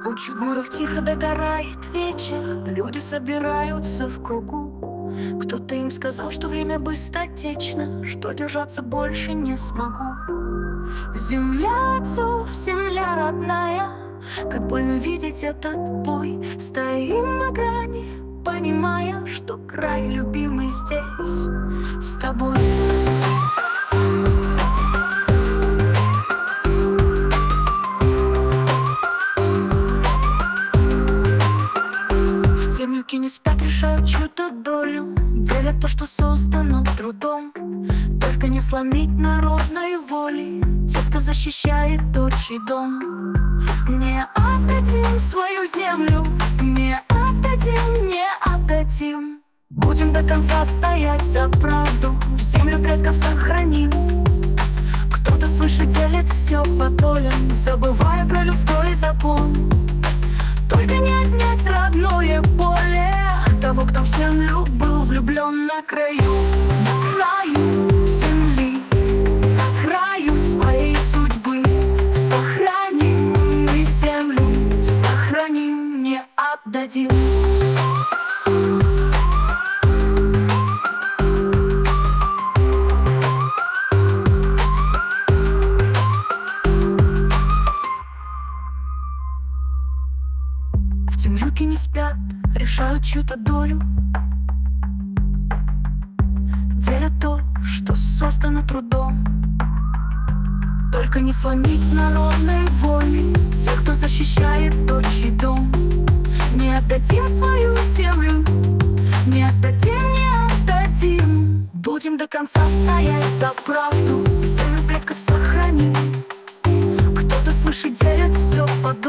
У чудных тихо догорает вечер, люди собираются в кругу. Кто-то им сказал, что время быстротечно, что держаться больше не смогу. Земля, отцов, земля родная, как больно видеть этот бой. Стоим на грани, понимая, что край любимый здесь с тобой. Земляки не спят, решают чью-то долю, делят то, что создано трудом. Только не сломить народной воли тех, кто защищает отчий дом. Не отдадим свою землю, не отдадим, не отдадим. Будем до конца стоять за правду, землю предков сохраним. Кто-то свыше делит все по долям, забывая про людской закон. Только не отнять родное поле того, кто в землю был влюблен. На краю земли, на краю своей судьбы сохраним мы землю, сохраним, не отдадим. Земляки не спят, решают чью-то долю, делят то, что создано трудом. Только не сломить народной воли тех, кто защищает отчий дом. Не отдадим свою землю, не отдадим, не отдадим. Будем до конца стоять за правду, землю предков сохраним. Кто-то свыше делит все по